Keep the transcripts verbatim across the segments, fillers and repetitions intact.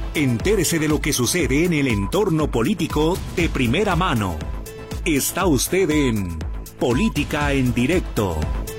Entérese de lo que sucede en el entorno político de primera mano. Está usted en Política en Directo.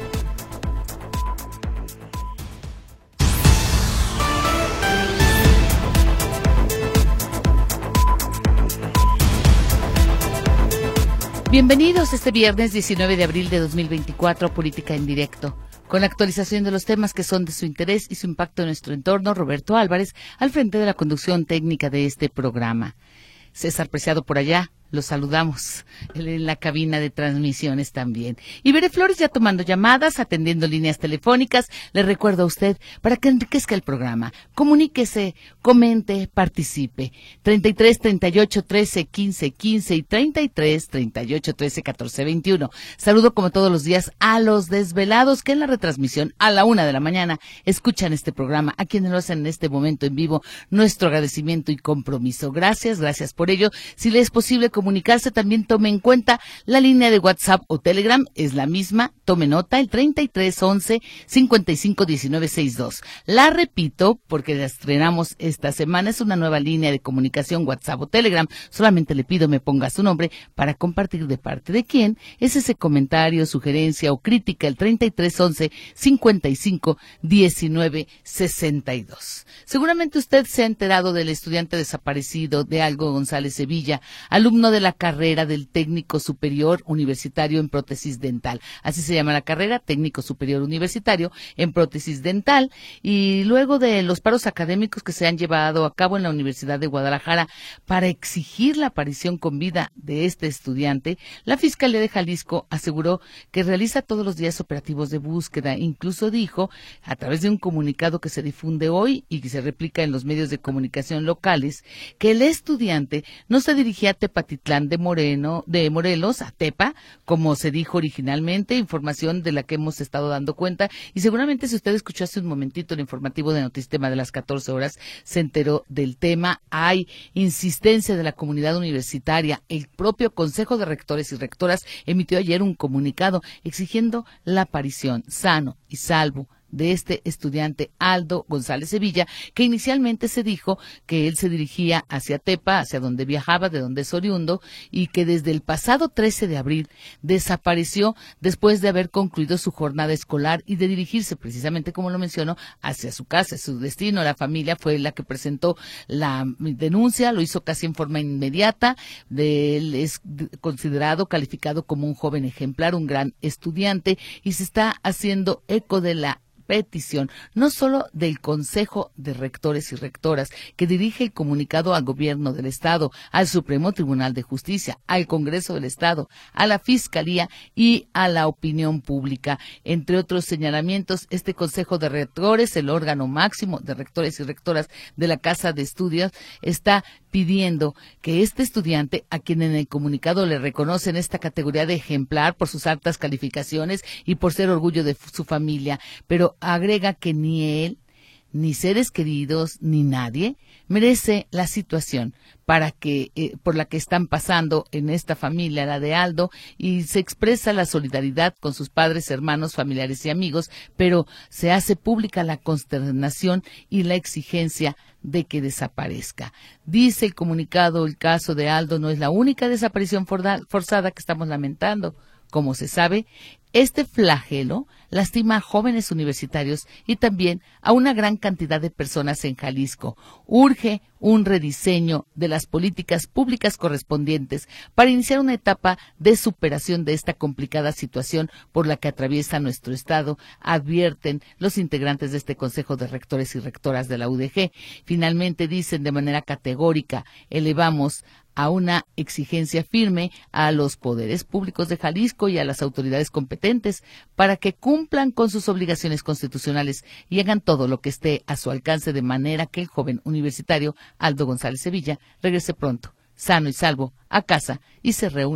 Bienvenidos este viernes diecinueve de abril de dos mil veinticuatro a Política en Directo. Con la actualización de los temas que son de su interés y su impacto en nuestro entorno, Roberto Álvarez, al frente de la conducción técnica de este programa. César Preciado por allá, los saludamos en la cabina de transmisiones también. Y Bere Flores ya tomando llamadas, atendiendo líneas telefónicas. Le recuerdo a usted, para que enriquezca el programa, comuníquese, comente, participe. treinta y tres, treinta y ocho, trece, quince, quince y treinta y tres, treinta y ocho, trece, catorce, veintiuno. Saludo como todos los días a los desvelados que en la retransmisión a la una de la mañana escuchan este programa, a quienes lo hacen en este momento en vivo. Nuestro agradecimiento y compromiso. Gracias, gracias por ello. Si le es posible comunicarse, también tome en cuenta la línea de WhatsApp o Telegram, es la misma, tome nota, el treinta y tres, once, cincuenta y cinco, diecinueve, sesenta y dos. La repito porque la estrenamos esta semana, es una nueva línea de comunicación WhatsApp o Telegram. Solamente le pido me ponga su nombre para compartir de parte de quién es ese comentario, sugerencia o crítica, el treinta y tres, once, cincuenta y cinco, diecinueve, sesenta y dos. Seguramente usted se ha enterado del estudiante desaparecido de Aldo González Sevilla, alumno de la carrera del Técnico Superior Universitario en Prótesis Dental. Así se llama la carrera, Técnico Superior Universitario en Prótesis Dental. Y luego de los paros académicos que se han llevado a cabo en la Universidad de Guadalajara para exigir la aparición con vida de este estudiante, la Fiscalía de Jalisco aseguró que realiza todos los días operativos de búsqueda. Incluso dijo, a través de un comunicado que se difunde hoy y que se replica en los medios de comunicación locales, que el estudiante no se dirigía a Tepatitlán de Moreno, de Morelos, a Tepa, como se dijo originalmente, información de la que hemos estado dando cuenta, y seguramente si usted escuchó hace un momentito el informativo de Notistema de las catorce horas, se enteró del tema. Hay insistencia de la comunidad universitaria. El propio Consejo de Rectores y Rectoras emitió ayer un comunicado exigiendo la aparición sano y salvo de este estudiante Aldo González Sevilla, que inicialmente se dijo que él se dirigía hacia Tepa, hacia donde viajaba, de donde es oriundo, y que desde el pasado trece de abril desapareció después de haber concluido su jornada escolar y de dirigirse precisamente, como lo menciono, hacia su casa, su destino. La familia fue la que presentó la denuncia, lo hizo casi en forma inmediata. De él es considerado, calificado como un joven ejemplar, un gran estudiante, y se está haciendo eco de la petición, no solo del Consejo de Rectores y Rectoras, que dirige el comunicado al Gobierno del Estado, al Supremo Tribunal de Justicia, al Congreso del Estado, a la Fiscalía y a la opinión pública. Entre otros señalamientos, este Consejo de Rectores, el órgano máximo de rectores y rectoras de la Casa de Estudios, está pidiendo que este estudiante, a quien en el comunicado le reconocen esta categoría de ejemplar por sus altas calificaciones y por ser orgullo de su familia, pero agrega que ni él, ni seres queridos, ni nadie merece la situación para que eh, por la que están pasando en esta familia, la de Aldo, y se expresa la solidaridad con sus padres, hermanos, familiares y amigos, pero se hace pública la consternación y la exigencia de que desaparezca. Dice el comunicado, el caso de Aldo no es la única desaparición forzada que estamos lamentando. Como se sabe, este flagelo lastima a jóvenes universitarios y también a una gran cantidad de personas en Jalisco. Urge un rediseño de las políticas públicas correspondientes para iniciar una etapa de superación de esta complicada situación por la que atraviesa nuestro Estado, advierten los integrantes de este Consejo de Rectores y Rectoras de la U D G. Finalmente dicen de manera categórica, elevamos a una exigencia firme a los poderes públicos de Jalisco y a las autoridades competentes para que cumplan con sus obligaciones constitucionales y hagan todo lo que esté a su alcance de manera que el joven universitario Aldo González Sevilla regrese pronto, sano y salvo, a casa y se reúna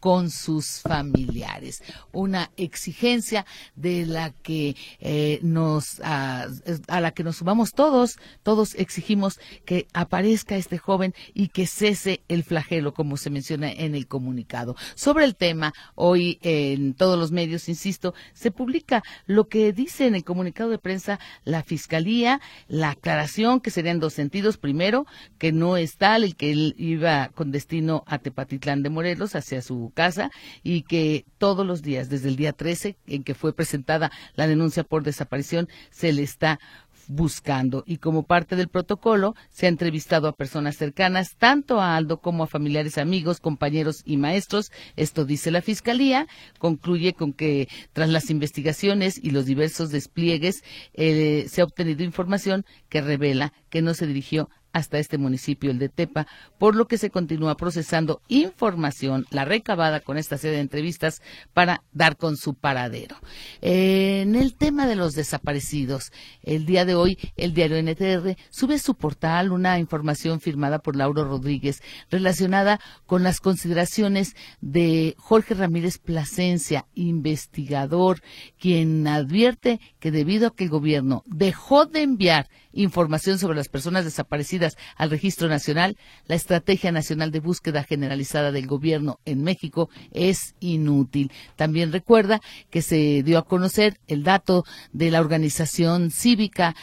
con sus familiares. Una exigencia de la que eh, nos a, a la que nos sumamos todos, todos exigimos que aparezca este joven y que cese el flagelo, como se menciona en el comunicado. Sobre el tema, hoy en todos los medios, insisto, se publica lo que dice en el comunicado de prensa la Fiscalía, la aclaración que sería en dos sentidos. Primero, que no es tal el que él iba con destino a Tepatitlán de Morelos, hacia su casa, y que todos los días, desde el día trece, en que fue presentada la denuncia por desaparición, se le está buscando, y como parte del protocolo se ha entrevistado a personas cercanas tanto a Aldo como a familiares, amigos, compañeros y maestros. Esto dice la Fiscalía. Concluye con que tras las investigaciones y los diversos despliegues eh, se ha obtenido información que revela que no se dirigió hasta este municipio, el de Tepa, por lo que se continúa procesando información, la recabada con esta serie de entrevistas, para dar con su paradero. Eh, en el tema de los desaparecidos, el día de hoy el diario N T R sube a su portal una información firmada por Lauro Rodríguez relacionada con las consideraciones de Jorge Ramírez Plasencia, investigador, quien advierte que debido a que el gobierno dejó de enviar información sobre las personas desaparecidas al Registro Nacional, la Estrategia Nacional de Búsqueda Generalizada del Gobierno en México es inútil. También recuerda que se dio a conocer el dato de la organización cívica,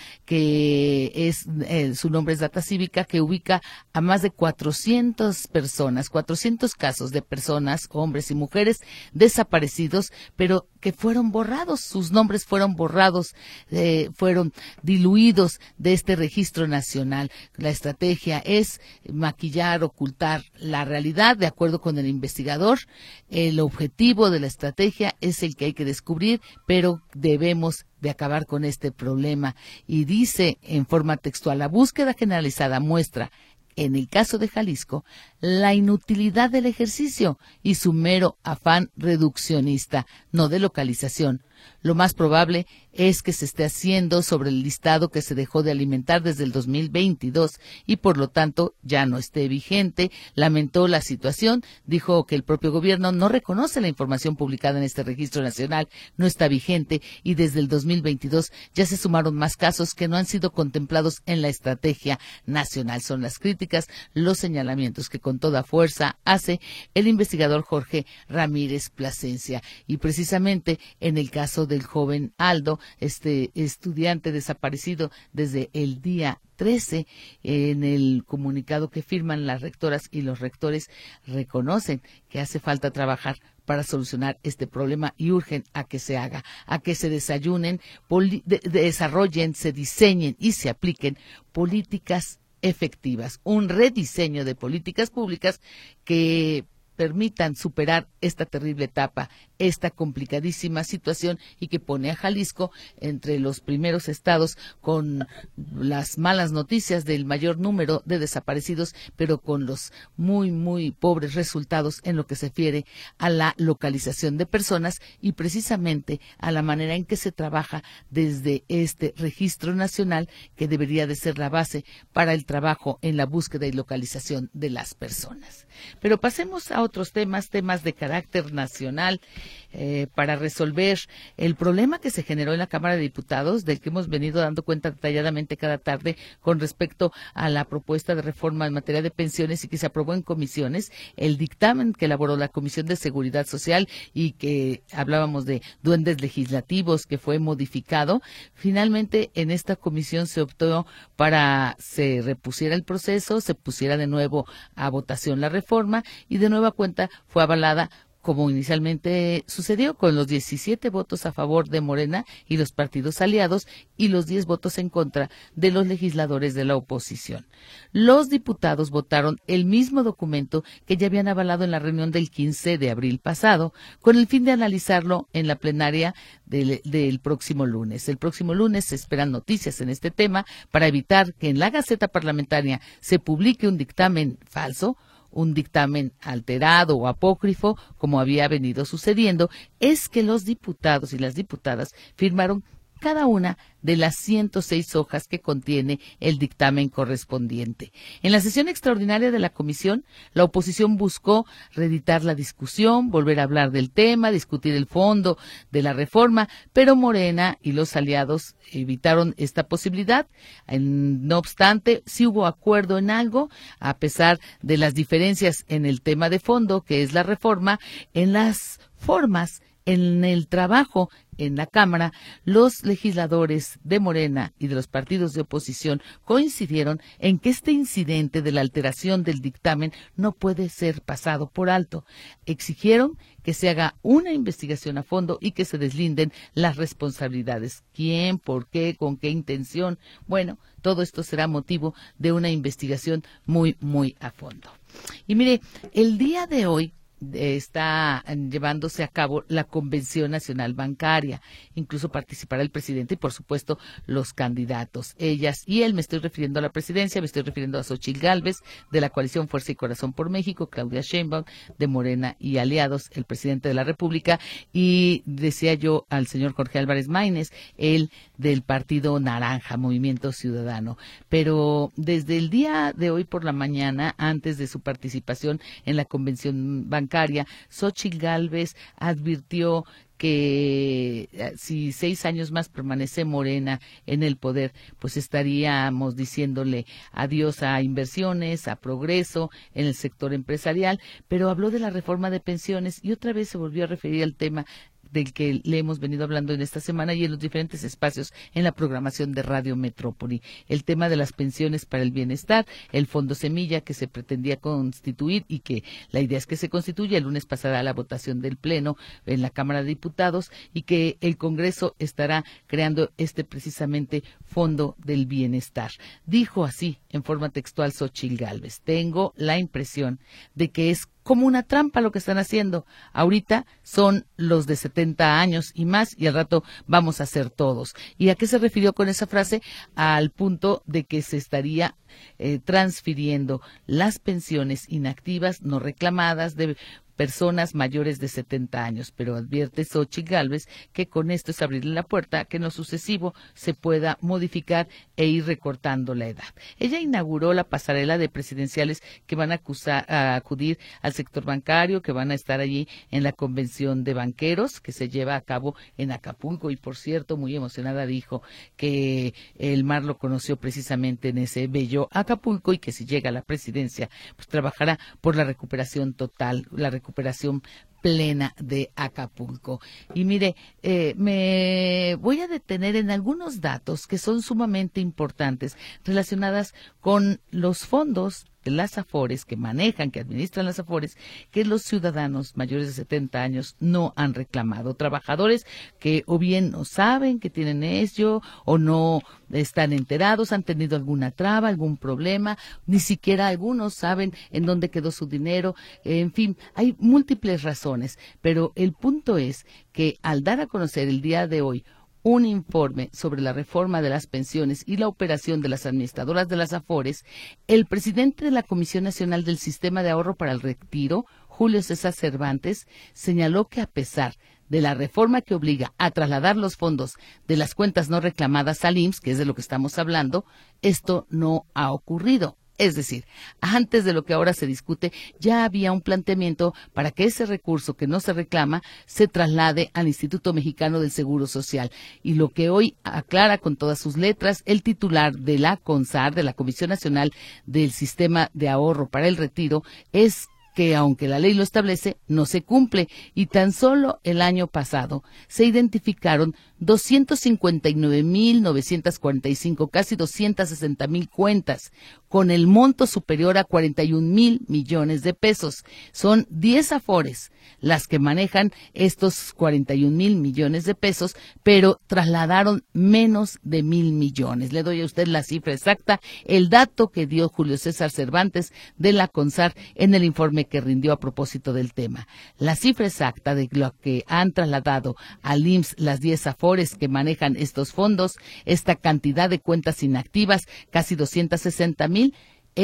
que es, eh, su nombre es Data Cívica, que ubica a más de cuatrocientas personas, cuatrocientos casos de personas, hombres y mujeres, desaparecidos, pero que fueron borrados, sus nombres fueron borrados, eh, fueron diluidos de este registro nacional. La estrategia es maquillar, ocultar la realidad. De acuerdo con el investigador, el objetivo de la estrategia es el que hay que descubrir, pero debemos de acabar con este problema. Y dice en forma textual: la búsqueda generalizada muestra, en el caso de Jalisco, la inutilidad del ejercicio y su mero afán reduccionista, no de localización. Lo más probable es que se esté haciendo sobre el listado que se dejó de alimentar desde el dos mil veintidós y por lo tanto ya no esté vigente. Lamentó la situación, dijo que el propio gobierno no reconoce la información publicada en este registro nacional, no está vigente y desde el dos mil veintidós ya se sumaron más casos que no han sido contemplados en la estrategia nacional. Son las críticas, los señalamientos que con toda fuerza hace el investigador Jorge Ramírez Plasencia. Y precisamente en el caso del joven Aldo, este estudiante desaparecido desde el día trece, en el comunicado que firman las rectoras y los rectores reconocen que hace falta trabajar para solucionar este problema y urgen a que se haga, a que se desayunen, poli- de- desarrollen, se diseñen y se apliquen políticas efectivas, un rediseño de políticas públicas que permitan superar esta terrible etapa, esta complicadísima situación, y que pone a Jalisco entre los primeros estados con las malas noticias del mayor número de desaparecidos, pero con los muy, muy pobres resultados en lo que se refiere a la localización de personas y precisamente a la manera en que se trabaja desde este registro nacional, que debería de ser la base para el trabajo en la búsqueda y localización de las personas. Pero pasemos a otros temas, temas de carácter nacional, eh, para resolver el problema que se generó en la Cámara de Diputados, del que hemos venido dando cuenta detalladamente cada tarde con respecto a la propuesta de reforma en materia de pensiones y que se aprobó en comisiones, el dictamen que elaboró la Comisión de Seguridad Social y que hablábamos de duendes legislativos, que fue modificado. Finalmente, en esta comisión se optó para se repusiera el proceso, se pusiera de nuevo a votación la reforma y de nueva cuenta fue avalada, como inicialmente sucedió, con los diecisiete votos a favor de Morena y los partidos aliados y los diez votos en contra de los legisladores de la oposición. Los diputados votaron el mismo documento que ya habían avalado en la reunión del quince de abril pasado, con el fin de analizarlo en la plenaria del, del próximo lunes. El próximo lunes se esperan noticias en este tema para evitar que en la Gaceta Parlamentaria se publique un dictamen falso, un dictamen alterado o apócrifo, como había venido sucediendo. Es que los diputados y las diputadas firmaron cada una de las ciento seis hojas que contiene el dictamen correspondiente. En la sesión extraordinaria de la comisión, la oposición buscó reeditar la discusión, volver a hablar del tema, discutir el fondo de la reforma, pero Morena y los aliados evitaron esta posibilidad. No obstante, sí hubo acuerdo en algo, a pesar de las diferencias en el tema de fondo, que es la reforma, en las formas. En el trabajo en la Cámara, los legisladores de Morena y de los partidos de oposición coincidieron en que este incidente de la alteración del dictamen no puede ser pasado por alto. Exigieron que se haga una investigación a fondo y que se deslinden las responsabilidades. ¿Quién? ¿Por qué? ¿Con qué intención? Bueno, todo esto será motivo de una investigación muy, muy a fondo. Y mire, el día de hoy está llevándose a cabo la Convención Nacional Bancaria. Incluso participará el presidente y, por supuesto, los candidatos. Ellas y él, me estoy refiriendo a la presidencia, me estoy refiriendo a Xóchitl Gálvez, de la coalición Fuerza y Corazón por México, Claudia Sheinbaum, de Morena y aliados, el presidente de la República, y decía yo al señor Jorge Álvarez Maínez, él del Partido Naranja, Movimiento Ciudadano. Pero desde el día de hoy por la mañana, antes de su participación en la Convención Bancaria, Xóchitl Gálvez advirtió que si seis años más permanece Morena en el poder, pues estaríamos diciéndole adiós a inversiones, a progreso en el sector empresarial, pero habló de la reforma de pensiones y otra vez se volvió a referir al tema del que le hemos venido hablando en esta semana y en los diferentes espacios en la programación de Radio Metrópoli. El tema de las pensiones para el bienestar, el Fondo Semilla que se pretendía constituir y que la idea es que se constituya. El lunes pasará la votación del Pleno en la Cámara de Diputados y que el Congreso estará creando este precisamente Fondo del Bienestar. Dijo así en forma textual Xóchitl Gálvez: tengo la impresión de que es como una trampa lo que están haciendo. Ahorita son los de setenta años y más y al rato vamos a ser todos. ¿Y a qué se refirió con esa frase? Al punto de que se estaría eh, transfiriendo las pensiones inactivas no reclamadas de personas mayores de setenta años, pero advierte Xóchitl Gálvez que con esto es abrirle la puerta a que en lo sucesivo se pueda modificar e ir recortando la edad. Ella inauguró la pasarela de presidenciales que van a, acusar, a acudir al sector bancario, que van a estar allí en la convención de banqueros que se lleva a cabo en Acapulco y, por cierto, muy emocionada dijo que el mar lo conoció precisamente en ese bello Acapulco y que si llega a la presidencia pues trabajará por la recuperación total, la recuperación recuperación plena de Acapulco. Y mire, eh, me voy a detener en algunos datos que son sumamente importantes relacionadas con los fondos de las AFORES que manejan, que administran las AFORES, que los ciudadanos mayores de setenta años no han reclamado. Trabajadores que o bien no saben que tienen ello o no están enterados, han tenido alguna traba, algún problema, ni siquiera algunos saben en dónde quedó su dinero. En fin, hay múltiples razones, pero el punto es que al dar a conocer el día de hoy un informe sobre la reforma de las pensiones y la operación de las administradoras de las AFORES, el presidente de la Comisión Nacional del Sistema de Ahorro para el Retiro, Julio César Cervantes, señaló que a pesar de la reforma que obliga a trasladar los fondos de las cuentas no reclamadas al I M S S, que es de lo que estamos hablando, esto no ha ocurrido. Es decir, antes de lo que ahora se discute, ya había un planteamiento para que ese recurso que no se reclama se traslade al Instituto Mexicano del Seguro Social. Y lo que hoy aclara con todas sus letras el titular de la CONSAR, de la Comisión Nacional del Sistema de Ahorro para el Retiro, es que aunque la ley lo establece, no se cumple. Y tan solo el año pasado se identificaron doscientos cincuenta y nueve mil novecientos cuarenta y cinco, casi doscientos sesenta mil cuentas, con el monto superior a cuarenta y un mil millones de pesos. Son diez AFORES las que manejan estos cuarenta y un mil millones de pesos, pero trasladaron menos de mil millones. Le doy a usted la cifra exacta, el dato que dio Julio César Cervantes de la CONSAR en el informe que rindió a propósito del tema. La cifra exacta de lo que han trasladado al I M S S las diez AFORES que manejan estos fondos, esta cantidad de cuentas inactivas, casi doscientos sesenta mil, es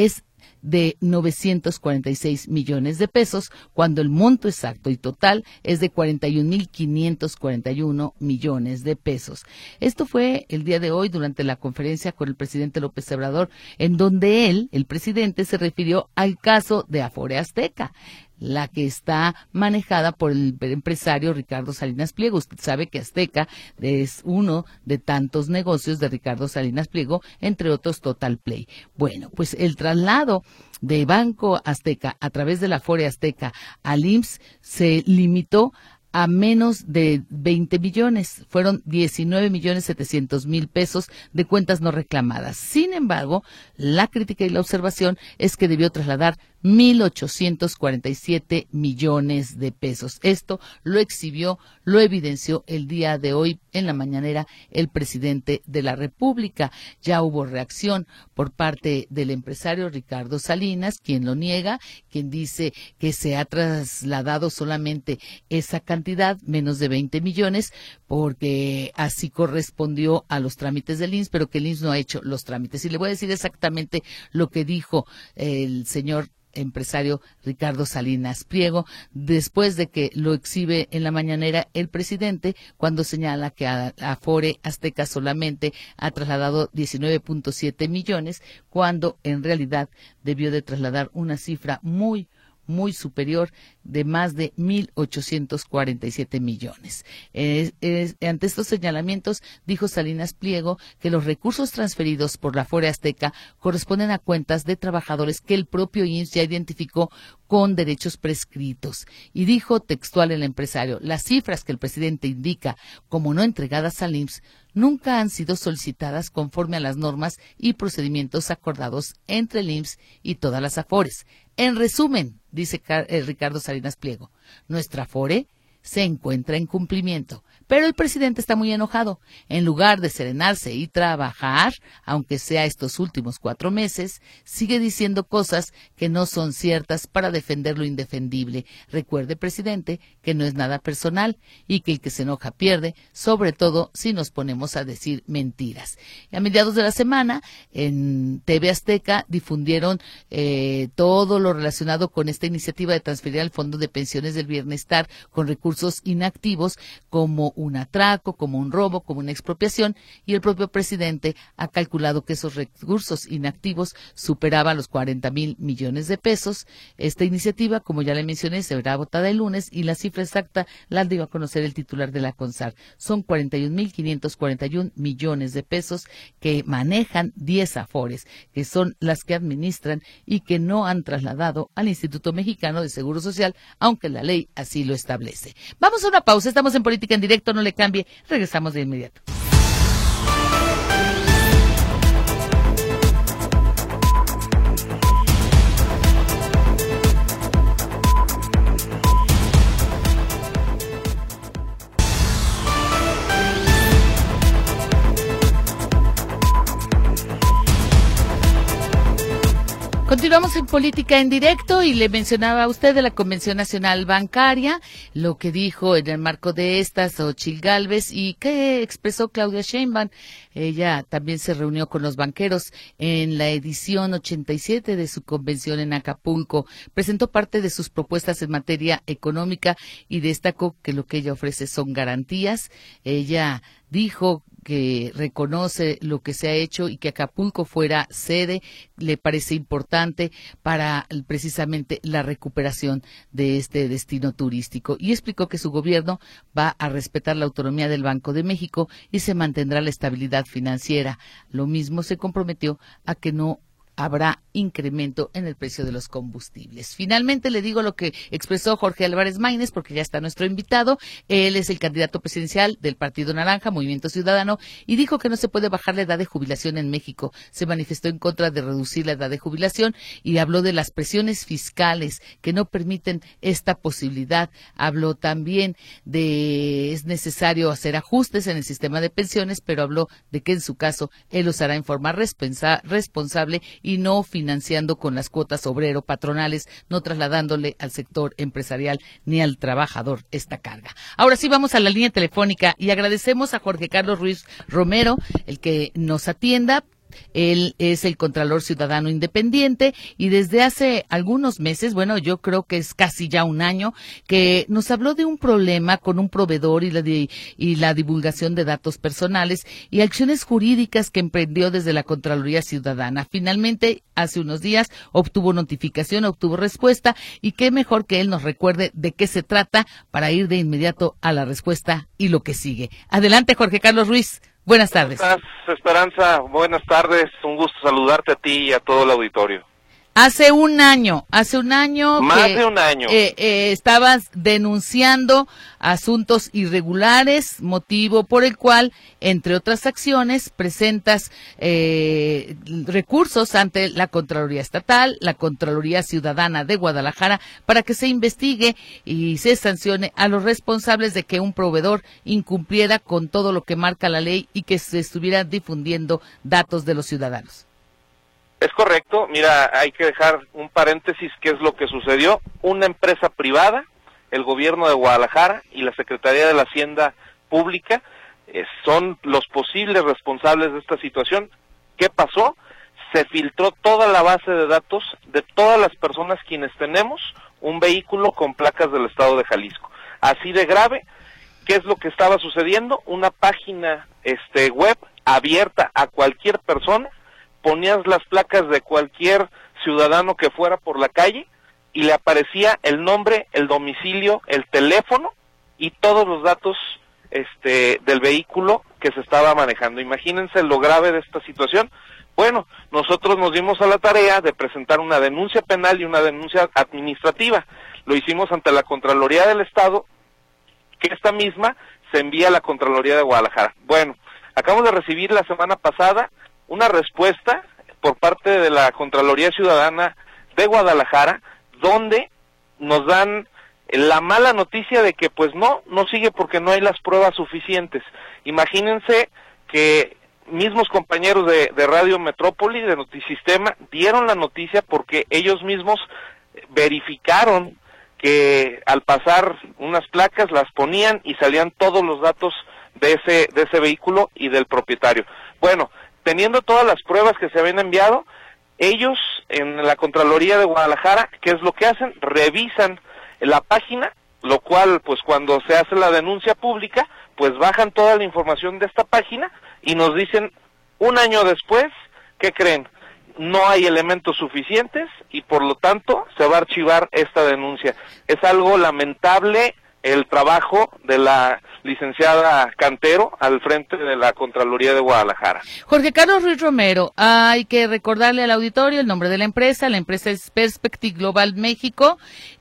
de novecientos cuarenta y seis millones de pesos, cuando el monto exacto y total es de cuarenta y un mil quinientos cuarenta y uno millones de pesos. Esto fue el día de hoy durante la conferencia con el presidente López Obrador, en donde él, el presidente, se refirió al caso de Afore Azteca, la que está manejada por el empresario Ricardo Salinas Pliego. Usted sabe que Azteca es uno de tantos negocios de Ricardo Salinas Pliego, entre otros Total Play. Bueno, pues el traslado de Banco Azteca a través de la Afore Azteca al I M S S se limitó a menos de veinte millones, fueron diecinueve millones setecientos mil pesos de cuentas no reclamadas. Sin embargo, la crítica y la observación es que debió trasladar mil ochocientos cuarenta y siete millones de pesos. Esto lo exhibió, lo evidenció el día de hoy en la mañanera el presidente de la República. Ya hubo reacción por parte del empresario Ricardo Salinas, quien lo niega, quien dice que se ha trasladado solamente esa cantidad, menos de veinte millones, porque así correspondió a los trámites del I M S S, pero que el I M S S no ha hecho los trámites. Y le voy a decir exactamente lo que dijo el señor empresario Ricardo Salinas Pliego después de que lo exhibe en la mañanera el presidente, cuando señala que a Afore Azteca solamente ha trasladado diecinueve punto siete millones, cuando en realidad debió de trasladar una cifra muy muy superior de más de mil ochocientos cuarenta y siete millones. Es, es, ante estos señalamientos, dijo Salinas Pliego que los recursos transferidos por la Afore Azteca corresponden a cuentas de trabajadores que el propio I M S S ya identificó con derechos prescritos. Y dijo textual el empresario: las cifras que el presidente indica como no entregadas al I M S S nunca han sido solicitadas conforme a las normas y procedimientos acordados entre el I M S S y todas las Afores. En resumen, dice Ricardo Salinas Pliego, nuestra Afore se encuentra en cumplimiento. Pero el presidente está muy enojado. En lugar de serenarse y trabajar, aunque sea estos últimos cuatro meses, sigue diciendo cosas que no son ciertas para defender lo indefendible. Recuerde, presidente, que no es nada personal y que el que se enoja pierde, sobre todo si nos ponemos a decir mentiras. Y a mediados de la semana, en T V Azteca difundieron eh, todo lo relacionado con esta iniciativa de transferir al Fondo de Pensiones del Bienestar con recursos inactivos como un atraco, como un robo, como una expropiación, y el propio presidente ha calculado que esos recursos inactivos superaban los cuarenta mil millones de pesos. Esta iniciativa, como ya le mencioné, será votada el lunes y la cifra exacta la dio a conocer el titular de la CONSAR. Son cuarenta y un mil quinientos cuarenta y un millones de pesos que manejan diez Afores, que son las que administran y que no han trasladado al Instituto Mexicano de Seguro Social, aunque la ley así lo establece. Vamos a una pausa, estamos en Política en Directo, no le cambie, regresamos de inmediato. Continuamos en Política en Directo y le mencionaba a usted de la Convención Nacional Bancaria, lo que dijo en el marco de esta Xóchitl Gálvez y que expresó Claudia Sheinbaum. Ella también se reunió con los banqueros en la edición ochenta y siete de su convención en Acapulco. Presentó parte de sus propuestas en materia económica y destacó que lo que ella ofrece son garantías. Ella dijo que reconoce lo que se ha hecho y que Acapulco fuera sede le parece importante para precisamente la recuperación de este destino turístico, y explicó que su gobierno va a respetar la autonomía del Banco de México y se mantendrá la estabilidad financiera. Lo mismo se comprometió a que no habrá incremento en el precio de los combustibles. Finalmente le digo lo que expresó Jorge Álvarez Maínez, porque ya está nuestro invitado. Él es el candidato presidencial del Partido Naranja, Movimiento Ciudadano, y dijo que no se puede bajar la edad de jubilación en México. Se manifestó en contra de reducir la edad de jubilación y habló de las presiones fiscales que no permiten esta posibilidad. Habló también de es necesario hacer ajustes en el sistema de pensiones, pero habló de que en su caso él los hará en forma responsa- responsable y no financiando con las cuotas obrero patronales, no trasladándole al sector empresarial ni al trabajador esta carga. Ahora sí vamos a la línea telefónica y agradecemos a Jorge Carlos Ruiz Romero el que nos atienda Él es el Contralor Ciudadano Independiente y desde hace algunos meses, bueno, yo creo que es casi ya un año, que nos habló de un problema con un proveedor y la, de, y la divulgación de datos personales y acciones jurídicas que emprendió desde la Contraloría Ciudadana. Finalmente, hace unos días, obtuvo notificación, obtuvo respuesta y qué mejor que él nos recuerde de qué se trata para ir de inmediato a la respuesta y lo que sigue. Adelante, Jorge Carlos Ruiz. Buenas tardes. ¿Cómo estás, Esperanza? Buenas tardes. Un gusto saludarte a ti y a todo el auditorio. Hace un año, hace un año Más que de un año. Eh, eh, estabas denunciando asuntos irregulares, motivo por el cual, entre otras acciones, presentas eh, recursos ante la Contraloría Estatal, la Contraloría Ciudadana de Guadalajara, para que se investigue y se sancione a los responsables de que un proveedor incumpliera con todo lo que marca la ley y que se estuviera difundiendo datos de los ciudadanos. Es correcto. Mira, hay que dejar un paréntesis, qué es lo que sucedió. Una empresa privada, el gobierno de Guadalajara y la Secretaría de la Hacienda Pública eh, son los posibles responsables de esta situación. ¿Qué pasó? Se filtró toda la base de datos de todas las personas quienes tenemos un vehículo con placas del estado de Jalisco. Así de grave. ¿Qué es lo que estaba sucediendo? Una página este, web abierta a cualquier persona, ponías las placas de cualquier ciudadano que fuera por la calle y le aparecía el nombre, el domicilio, el teléfono y todos los datos este del vehículo que se estaba manejando. Imagínense lo grave de esta situación. Bueno, nosotros nos dimos a la tarea de presentar una denuncia penal y una denuncia administrativa. Lo hicimos ante la Contraloría del Estado, que esta misma se envía a la Contraloría de Guadalajara. Bueno, acabamos de recibir la semana pasada una respuesta por parte de la Contraloría Ciudadana de Guadalajara, donde nos dan la mala noticia de que pues no, no sigue porque no hay las pruebas suficientes. Imagínense que mismos compañeros de, de Radio Metrópoli, de Notisistema, dieron la noticia porque ellos mismos verificaron que al pasar unas placas las ponían y salían todos los datos de ese, de ese vehículo y del propietario. Bueno, teniendo todas las pruebas que se habían enviado, ellos en la Contraloría de Guadalajara, ¿qué es lo que hacen? Revisan la página, lo cual, pues cuando se hace la denuncia pública, pues bajan toda la información de esta página y nos dicen, un año después, ¿qué creen? No hay elementos suficientes y por lo tanto se va a archivar esta denuncia. Es algo lamentable el trabajo de la licenciada Cantero al frente de la Contraloría de Guadalajara. Jorge Carlos Ruiz Romero, hay que recordarle al auditorio el nombre de la empresa. La empresa es Perspective Global México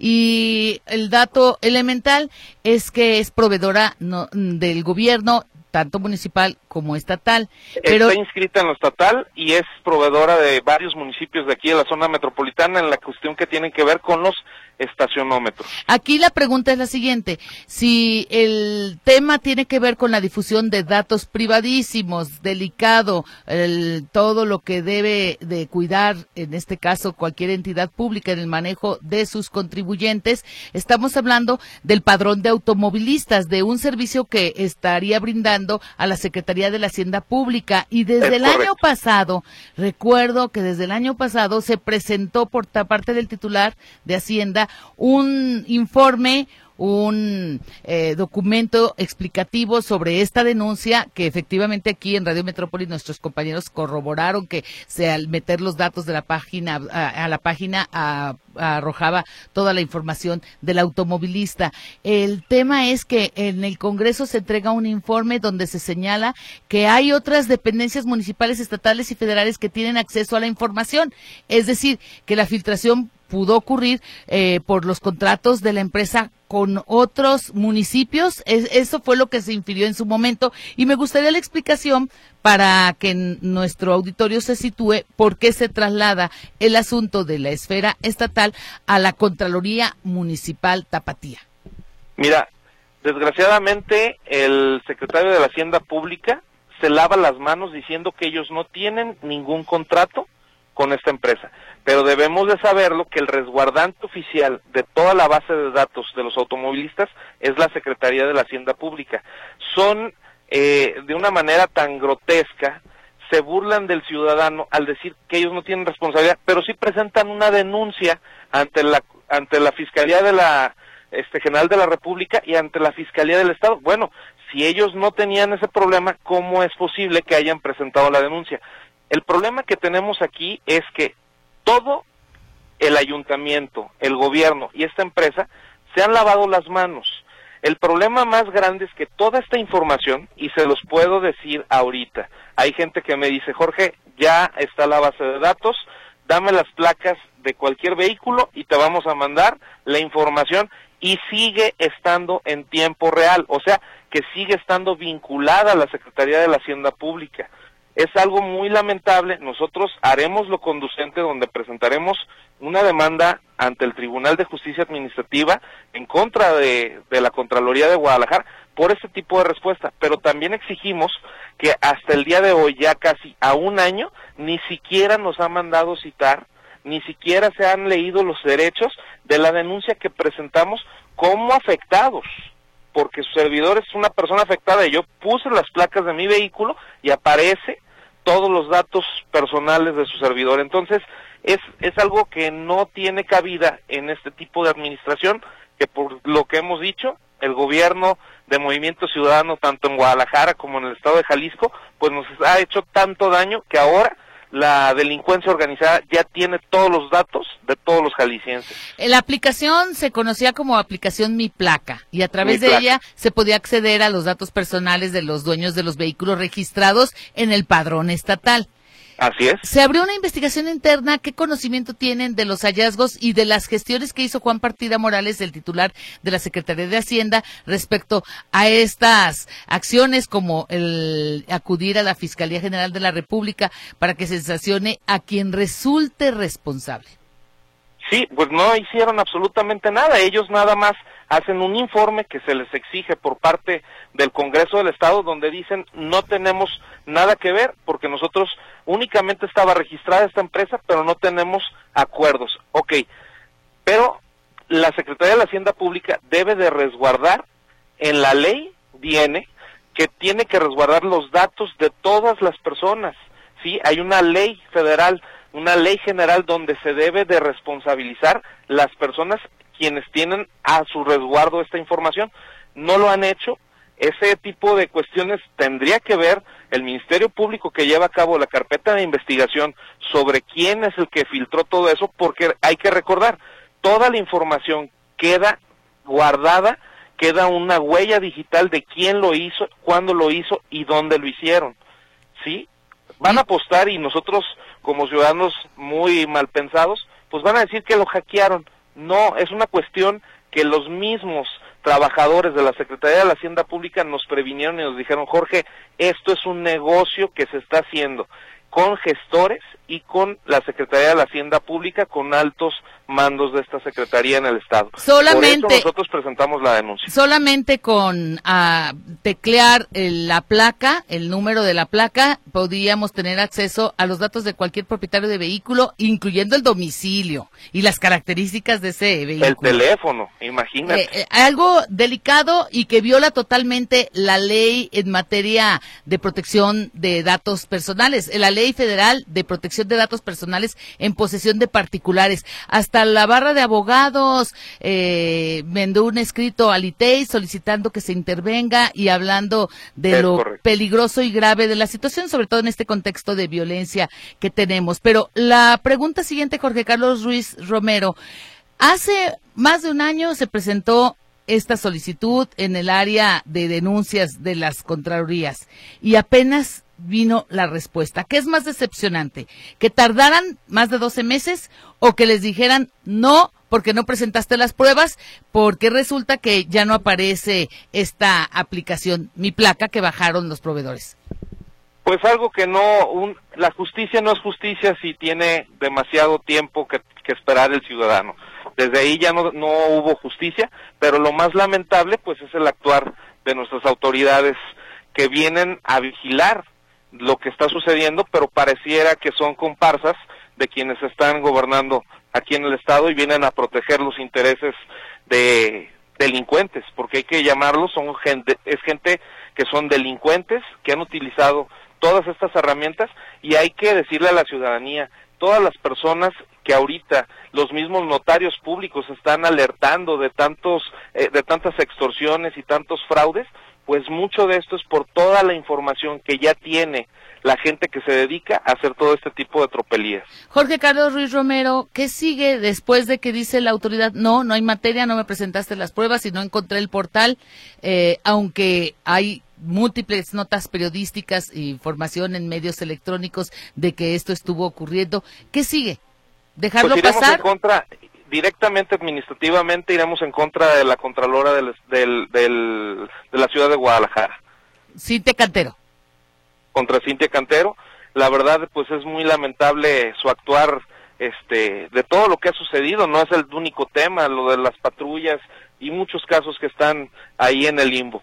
y el dato elemental es que es proveedora no, del gobierno, tanto municipal como estatal. Pero está inscrita en lo estatal y es proveedora de varios municipios de aquí de la zona metropolitana en la cuestión que tienen que ver con los estacionómetros. Aquí la pregunta es la siguiente: si el tema tiene que ver con la difusión de datos privadísimos, delicado, el, todo lo que debe de cuidar, en este caso cualquier entidad pública en el manejo de sus contribuyentes, estamos hablando del padrón de automovilistas, de un servicio que estaría brindando a la Secretaría de la Hacienda Pública, y desde Es el correcto. año pasado, recuerdo que desde el año pasado se presentó por parte del titular de Hacienda un informe, un eh, documento explicativo sobre esta denuncia, que efectivamente aquí en Radio Metrópoli nuestros compañeros corroboraron que se, al meter los datos de la página a, a la página a, a, arrojaba toda la información del automovilista. El tema es que en el Congreso se entrega un informe donde se señala que hay otras dependencias municipales, estatales y federales que tienen acceso a la información, es decir, que la filtración pudo ocurrir eh, por los contratos de la empresa con otros municipios. Es, eso fue lo que se infirió en su momento, y me gustaría la explicación para que nuestro auditorio se sitúe por qué se traslada el asunto de la esfera estatal a la Contraloría Municipal Tapatía. Mira, desgraciadamente el secretario de la Hacienda Pública se lava las manos diciendo que ellos no tienen ningún contrato con esta empresa, pero debemos de saberlo que el resguardante oficial de toda la base de datos de los automovilistas es la Secretaría de la Hacienda Pública. Son, eh, de una manera tan grotesca, se burlan del ciudadano al decir que ellos no tienen responsabilidad, pero sí presentan una denuncia ante la ante la Fiscalía de la este General de la República y ante la Fiscalía del Estado. Bueno, si ellos no tenían ese problema, ¿cómo es posible que hayan presentado la denuncia? El problema que tenemos aquí es que todo el ayuntamiento, el gobierno y esta empresa se han lavado las manos. El problema más grande es que toda esta información, y se los puedo decir ahorita, hay gente que me dice, Jorge, ya está la base de datos, dame las placas de cualquier vehículo y te vamos a mandar la información, y sigue estando en tiempo real, o sea, que sigue estando vinculada a la Secretaría de la Hacienda Pública. Es algo muy lamentable. Nosotros haremos lo conducente, donde presentaremos una demanda ante el Tribunal de Justicia Administrativa en contra de, de la Contraloría de Guadalajara por este tipo de respuesta, pero también exigimos que hasta el día de hoy, ya casi a un año, ni siquiera nos ha mandado citar, ni siquiera se han leído los derechos de la denuncia que presentamos como afectados, porque su servidor es una persona afectada y yo puse las placas de mi vehículo y aparece todos los datos personales de su servidor. Entonces, es, es algo que no tiene cabida en este tipo de administración, que por lo que hemos dicho, el gobierno de Movimiento Ciudadano, tanto en Guadalajara como en el estado de Jalisco, pues nos ha hecho tanto daño que ahora la delincuencia organizada ya tiene todos los datos de todos los jaliscienses. La aplicación se conocía como aplicación Mi Placa, y a través Mi de Placa. ella se podía acceder a los datos personales de los dueños de los vehículos registrados en el padrón estatal. Así es. Se abrió una investigación interna. ¿Qué conocimiento tienen de los hallazgos y de las gestiones que hizo Juan Partida Morales, el titular de la Secretaría de Hacienda, respecto a estas acciones, como el acudir a la Fiscalía General de la República para que se sancione a quien resulte responsable? Sí, pues no hicieron absolutamente nada. Ellos nada más hacen un informe que se les exige por parte del Congreso del Estado, donde dicen no tenemos nada que ver porque nosotros únicamente estaba registrada esta empresa, pero no tenemos acuerdos. Ok, pero la Secretaría de la Hacienda Pública debe de resguardar, en la ley viene que tiene que resguardar los datos de todas las personas. Sí, hay una ley federal, una ley general donde se debe de responsabilizar las personas quienes tienen a su resguardo esta información. No lo han hecho. Ese tipo de cuestiones tendría que ver el Ministerio Público, que lleva a cabo la carpeta de investigación sobre quién es el que filtró todo eso, porque hay que recordar, toda la información queda guardada, queda una huella digital de quién lo hizo, cuándo lo hizo y dónde lo hicieron. ¿Sí? Van a apostar, y nosotros como ciudadanos muy mal pensados, pues van a decir que lo hackearon. No, es una cuestión que los mismos trabajadores de la Secretaría de la Hacienda Pública nos previnieron y nos dijeron, Jorge, esto es un negocio que se está haciendo con gestores y con la Secretaría de la Hacienda Pública, con altos mandos de esta Secretaría en el Estado. Solamente, por eso nosotros presentamos la denuncia. Solamente con uh, teclear el, la placa, el número de la placa, podríamos tener acceso a los datos de cualquier propietario de vehículo, incluyendo el domicilio y las características de ese vehículo. El teléfono, imagínate. Eh, eh, algo delicado y que viola totalmente la ley en materia de protección de datos personales, la ley federal de protección de datos personales en posesión de particulares. Hasta la barra de abogados eh, mandó un escrito al I T E I solicitando que se intervenga y hablando de es lo correcto. peligroso y grave de la situación, sobre todo en este contexto de violencia que tenemos. Pero la pregunta siguiente, Jorge Carlos Ruiz Romero, hace más de un año se presentó esta solicitud en el área de denuncias de las Contralorías y apenas vino la respuesta. ¿Qué es más decepcionante? ¿Que tardaran más de doce meses o que les dijeran no porque no presentaste las pruebas, porque resulta que ya no aparece esta aplicación Mi Placa que bajaron los proveedores? Pues algo que no, un, la justicia no es justicia si tiene demasiado tiempo que, que esperar el ciudadano. Desde ahí ya no, no hubo justicia, pero lo más lamentable pues es el actuar de nuestras autoridades que vienen a vigilar lo que está sucediendo, pero pareciera que son comparsas de quienes están gobernando aquí en el Estado y vienen a proteger los intereses de delincuentes, porque hay que llamarlos, son gente, es gente que son delincuentes, que han utilizado todas estas herramientas, y hay que decirle a la ciudadanía, todas las personas que ahorita los mismos notarios públicos están alertando de tantos eh, de tantas extorsiones y tantos fraudes, pues mucho de esto es por toda la información que ya tiene la gente que se dedica a hacer todo este tipo de tropelías. Jorge Carlos Ruiz Romero, ¿qué sigue después de que dice la autoridad, no, no hay materia, no me presentaste las pruebas y no encontré el portal, eh, aunque hay múltiples notas periodísticas e información en medios electrónicos de que esto estuvo ocurriendo? ¿Qué sigue? ¿Dejarlo pues iremos pasar? En contra, directamente administrativamente iremos en contra de la Contralora del, del, del, de la ciudad de Guadalajara. Cintia Cantero. Contra Cintia Cantero. La verdad, pues es muy lamentable su actuar, este, de todo lo que ha sucedido. No es el único tema, lo de las patrullas y muchos casos que están ahí en el limbo.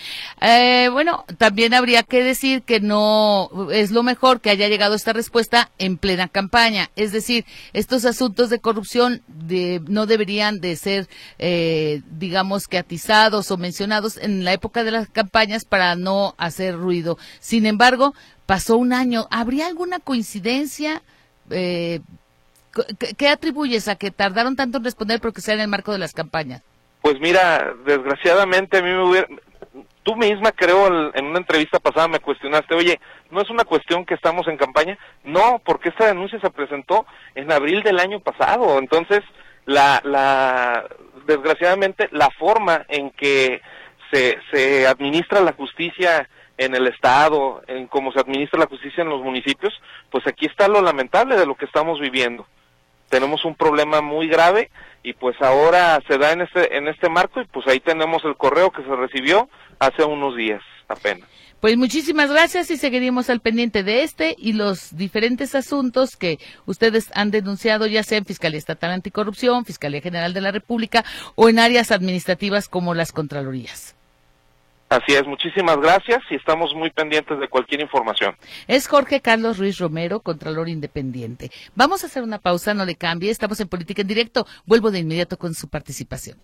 Eh, bueno, también habría que decir que no es lo mejor que haya llegado esta respuesta en plena campaña. Es decir, estos asuntos de corrupción de, no deberían de ser, eh, digamos que atizados o mencionados en la época de las campañas para no hacer ruido. Sin embargo, pasó un año. ¿Habría alguna coincidencia? Eh, ¿qué, ¿Qué atribuyes a que tardaron tanto en responder porque sea en el marco de las campañas? Pues mira, desgraciadamente a mí me hubiera... Tú misma, creo, en una entrevista pasada me cuestionaste, oye, ¿no es una cuestión que estamos en campaña? No, porque esta denuncia se presentó en abril del año pasado. Entonces, la, la, desgraciadamente, la forma en que se, se administra la justicia en el Estado, en cómo se administra la justicia en los municipios, pues aquí está lo lamentable de lo que estamos viviendo. Tenemos un problema muy grave y pues ahora se da en este en este marco y pues ahí tenemos el correo que se recibió hace unos días apenas. Pues muchísimas gracias y seguiremos al pendiente de este y los diferentes asuntos que ustedes han denunciado, ya sea en Fiscalía Estatal Anticorrupción, Fiscalía General de la República o en áreas administrativas como las Contralorías. Así es, muchísimas gracias y estamos muy pendientes de cualquier información. Es Jorge Carlos Ruiz Romero, Contralor Independiente. Vamos a hacer una pausa, no le cambie, estamos en Política en Directo. Vuelvo de inmediato con su participación.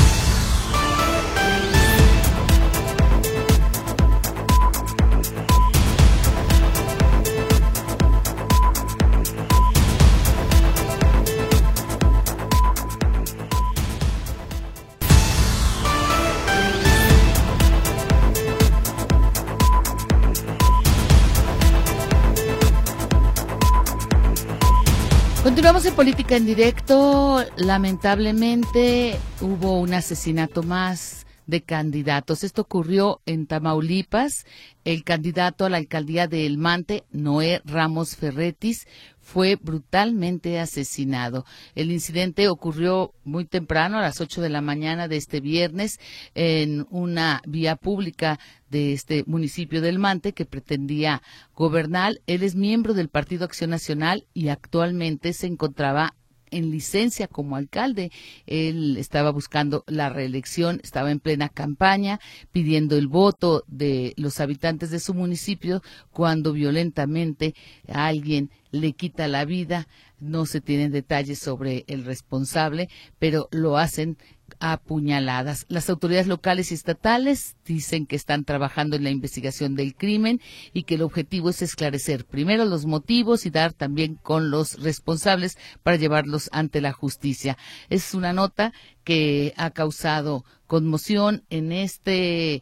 Continuamos en Política en Directo. Lamentablemente hubo un asesinato más de candidatos. Esto ocurrió en Tamaulipas. El candidato a la alcaldía de El Mante, Noé Ramos Ferretis, fue brutalmente asesinado. El incidente ocurrió muy temprano, a las ocho de la mañana de este viernes, en una vía pública de este municipio del Mante que pretendía gobernar. Él es miembro del Partido Acción Nacional y actualmente se encontraba en licencia como alcalde. Él estaba buscando la reelección, estaba en plena campaña, pidiendo el voto de los habitantes de su municipio, cuando violentamente a alguien le quita la vida. No se tienen detalles sobre el responsable, pero lo hacen a puñaladas. Las autoridades locales y estatales dicen que están trabajando en la investigación del crimen y que el objetivo es esclarecer primero los motivos y dar también con los responsables para llevarlos ante la justicia. Es una nota que ha causado conmoción en este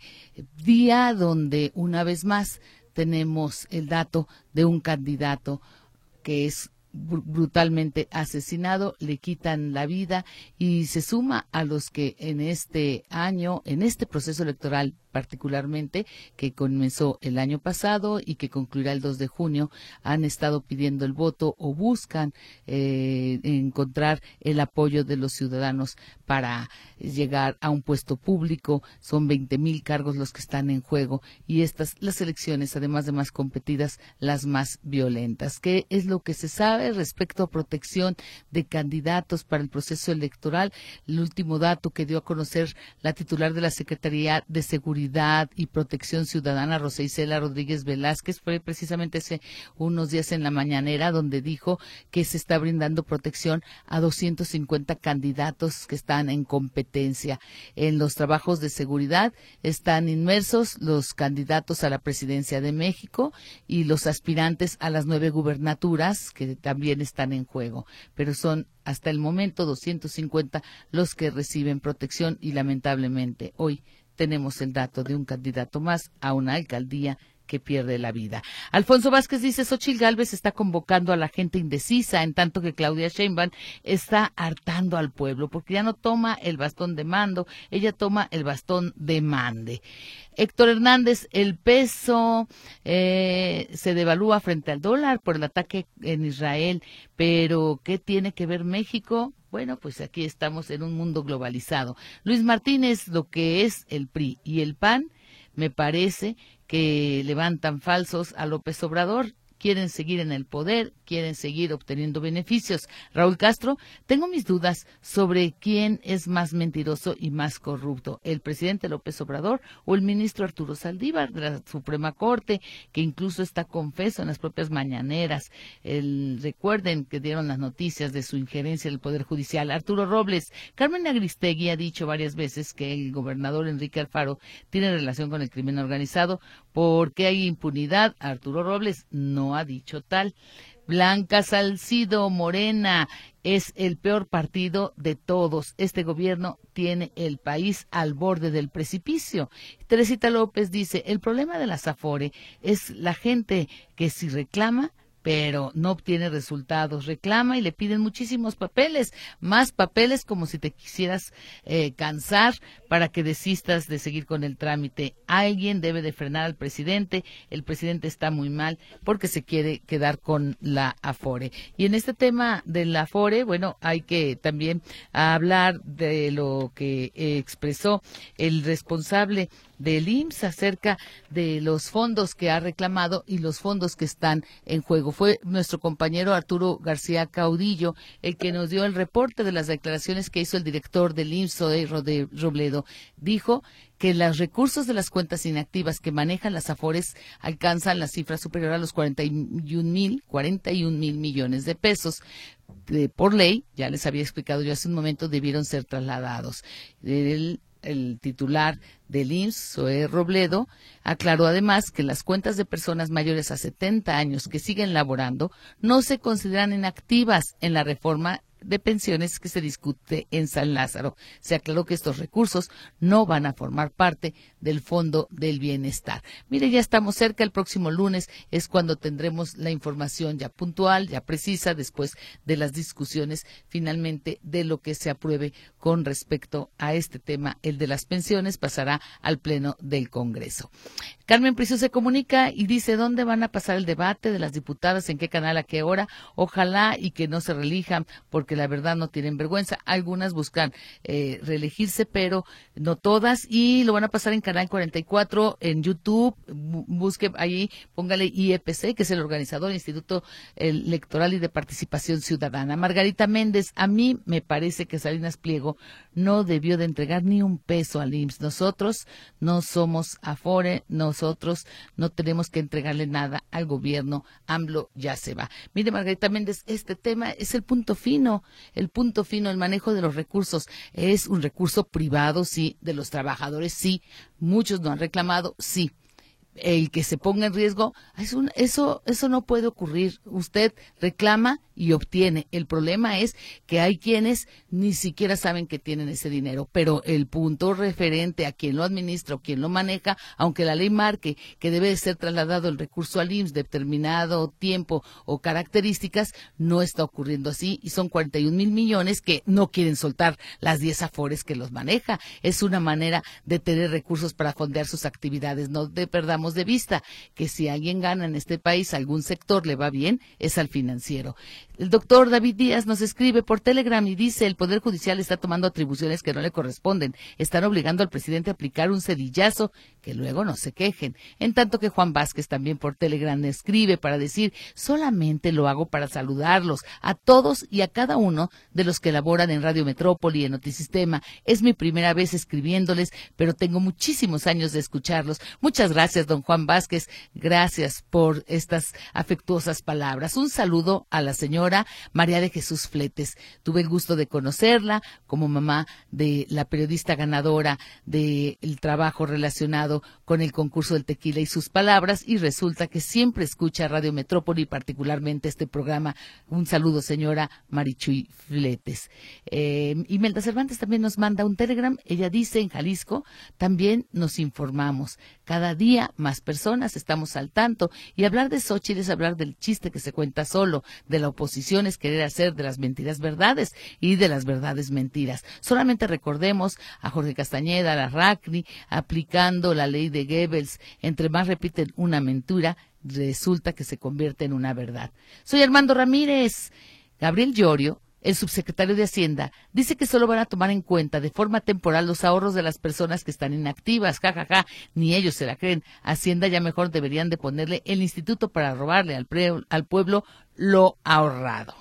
día donde una vez más tenemos el dato de un candidato que es brutalmente asesinado, le quitan la vida y se suma a los que en este año, en este proceso electoral particularmente, que comenzó el año pasado y que concluirá el dos de junio, han estado pidiendo el voto o buscan eh, encontrar el apoyo de los ciudadanos para llegar a un puesto público. Son veinte mil cargos los que están en juego y estas, las elecciones, además de más competidas, las más violentas. ¿Qué es lo que se sabe respecto a protección de candidatos para el proceso electoral? El último dato que dio a conocer la titular de la Secretaría de Seguridad Seguridad y Protección Ciudadana, Rosa Isela Rodríguez Velázquez, fue precisamente hace unos días en la mañanera donde dijo que se está brindando protección a doscientos cincuenta candidatos que están en competencia. En los trabajos de seguridad están inmersos los candidatos a la presidencia de México y los aspirantes a las nueve gubernaturas que también están en juego, pero son hasta el momento doscientos cincuenta los que reciben protección y lamentablemente hoy tenemos el dato de un candidato más a una alcaldía que pierde la vida. Alfonso Vázquez dice, Xóchitl Gálvez está convocando a la gente indecisa, en tanto que Claudia Sheinbaum está hartando al pueblo, porque ya no toma el bastón de mando, ella toma el bastón de mande. Héctor Hernández, el peso eh, se devalúa frente al dólar por el ataque en Israel, pero ¿qué tiene que ver México? Bueno, pues aquí estamos en un mundo globalizado. Luis Martínez, lo que es el P R I y el P A N, me parece que levantan falsos a López Obrador. Quieren seguir en el poder, quieren seguir obteniendo beneficios. Raúl Castro, tengo mis dudas sobre quién es más mentiroso y más corrupto, el presidente López Obrador o el ministro Arturo Saldívar de la Suprema Corte, que incluso está confeso en las propias mañaneras. El, recuerden que dieron las noticias de su injerencia en el Poder Judicial. Arturo Robles, Carmen Aristegui ha dicho varias veces que el gobernador Enrique Alfaro tiene relación con el crimen organizado. ¿Por qué hay impunidad? Arturo Robles no ha dicho tal. Blanca Salcido, Morena es el peor partido de todos. Este gobierno tiene el país al borde del precipicio. Teresita López dice, el problema de la Afore es la gente que si reclama, pero no obtiene resultados, reclama y le piden muchísimos papeles, más papeles como si te quisieras eh, cansar para que desistas de seguir con el trámite. Alguien debe de frenar al presidente, el presidente está muy mal porque se quiere quedar con la Afore. Y en este tema de la Afore, bueno, hay que también hablar de lo que eh, expresó el responsable del I M S S acerca de los fondos que ha reclamado y los fondos que están en juego. Fue nuestro compañero Arturo García Caudillo el que nos dio el reporte de las declaraciones que hizo el director del I M S S, Zoe Rode- Robledo. Dijo que los recursos de las cuentas inactivas que manejan las Afores alcanzan la cifra superior a los cuarenta y un mil millones de pesos. De, por ley, ya les había explicado yo hace un momento, debieron ser trasladados. El, el titular del I M S S, Zoe Robledo, aclaró además que las cuentas de personas mayores a setenta años que siguen laborando no se consideran inactivas en la reforma de pensiones que se discute en San Lázaro. Se aclaró que estos recursos no van a formar parte del Fondo del Bienestar. Mire, ya estamos cerca, el próximo lunes es cuando tendremos la información ya puntual, ya precisa, después de las discusiones finalmente de lo que se apruebe con respecto a este tema. El de las pensiones pasará al Pleno del Congreso. Carmen Pricio se comunica y dice, ¿dónde van a pasar el debate de las diputadas? ¿En qué canal? ¿A qué hora? Ojalá y que no se reelijan, porque la verdad no tienen vergüenza. Algunas buscan eh, reelegirse, pero no todas, y lo van a pasar en Canal cuarenta y cuatro, en YouTube. Busque ahí, póngale I E P C, que es el organizador, Instituto Electoral y de Participación Ciudadana. Margarita Méndez, a mí me parece que Salinas Pliego no debió de entregar ni un peso al I M S S. Nosotros no somos Afore, nosotros no tenemos que entregarle nada al gobierno. AMLO ya se va. Mire, Margarita Méndez, este tema es el punto fino, el punto fino, el manejo de los recursos. Es un recurso privado, sí, de los trabajadores, sí. Muchos no han reclamado, sí. El que se ponga en riesgo, es un, eso, eso no puede ocurrir. Usted reclama y obtiene. El problema es que hay quienes ni siquiera saben que tienen ese dinero, pero el punto referente a quien lo administra o quien lo maneja, aunque la ley marque que debe de ser trasladado el recurso al I M S S de determinado tiempo o características, no está ocurriendo así, y son cuarenta y un mil millones que no quieren soltar las diez Afores que los maneja. Es una manera de tener recursos para fondear sus actividades. No de perdamos perdamos de vista que si alguien gana en este país, algún sector le va bien, es al financiero. El doctor David Díaz nos escribe por Telegram y dice: el Poder Judicial está tomando atribuciones que no le corresponden. Están obligando al presidente a aplicar un cedillazo, que luego no se quejen. En tanto que Juan Vázquez también por Telegram escribe para decir: solamente lo hago para saludarlos a todos y a cada uno de los que laboran en Radio Metrópoli, en Notisistema. Es mi primera vez escribiéndoles, pero tengo muchísimos años de escucharlos. Muchas gracias, don Juan Vázquez. Gracias por estas afectuosas palabras. Un saludo a la señora María de Jesús Fletes. Tuve el gusto de conocerla como mamá de la periodista ganadora del trabajo relacionado con el concurso del tequila y sus palabras, y resulta que siempre escucha Radio Metrópoli, particularmente este programa. Un saludo, señora Marichuy Fletes. Eh, Imelda Cervantes también nos manda un Telegram. Ella dice: en Jalisco también nos informamos. Cada día más personas estamos al tanto, y hablar de Xóchitl es hablar del chiste que se cuenta solo, de la oposición es querer hacer de las mentiras verdades y de las verdades mentiras. Solamente recordemos a Jorge Castañeda, a la Racni, aplicando la ley de Goebbels. Entre más repiten una mentira, resulta que se convierte en una verdad. Soy Armando Ramírez. Gabriel Llorio, el subsecretario de Hacienda, dice que solo van a tomar en cuenta de forma temporal los ahorros de las personas que están inactivas. Ja, ja, ja, ni ellos se la creen. Hacienda ya mejor deberían de ponerle el instituto para robarle al, pre, al pueblo lo ahorrado.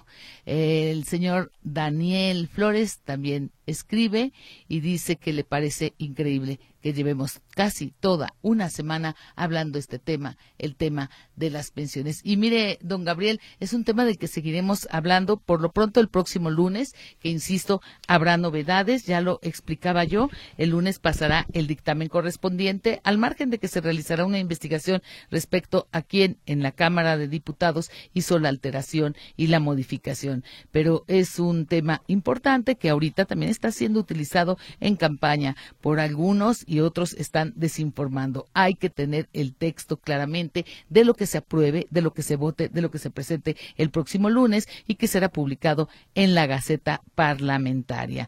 El señor Daniel Flores también escribe y dice que le parece increíble que llevemos casi toda una semana hablando este tema, el tema de las pensiones. Y mire, don Gabriel, es un tema del que seguiremos hablando por lo pronto el próximo lunes, que insisto, habrá novedades, ya lo explicaba yo. El lunes pasará el dictamen correspondiente, al margen de que se realizará una investigación respecto a quién en la Cámara de Diputados hizo la alteración y la modificación. Pero es un tema importante que ahorita también está siendo utilizado en campaña por algunos y otros están desinformando. Hay que tener el texto claramente de lo que se apruebe, de lo que se vote, de lo que se presente el próximo lunes y que será publicado en la Gaceta Parlamentaria.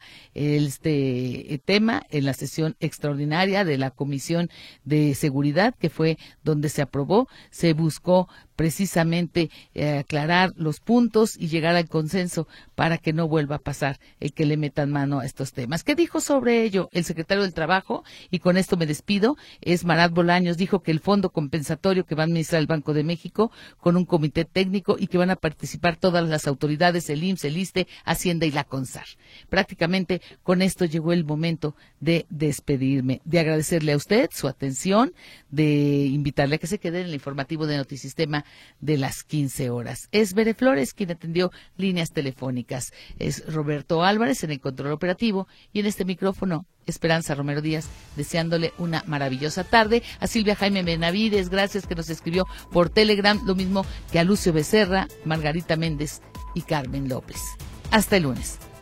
Este tema en la sesión extraordinaria de la Comisión de Seguridad, que fue donde se aprobó, se buscó precisamente eh, aclarar los puntos y llegar al consenso para que no vuelva a pasar el que le metan mano a estos temas. ¿Qué dijo sobre ello el secretario del Trabajo? Y con esto me despido. Es Marat Bolaños. Dijo que el fondo compensatorio que va a administrar el Banco de México con un comité técnico y que van a participar todas las autoridades, el I M S S, el ISSSTE, Hacienda y la CONSAR. Prácticamente con esto llegó el momento de despedirme, de agradecerle a usted su atención, de invitarle a que se quede en el informativo de Notisistema de las quince horas. Es Bere Flores quien atendió líneas telefónicas. Es Roberto Álvarez en el control operativo y en este micrófono Esperanza Romero Díaz, deseándole una maravillosa tarde. A Silvia Jaime Benavides, gracias, que nos escribió por Telegram, lo mismo que a Lucio Becerra, Margarita Méndez y Carmen López. Hasta el lunes.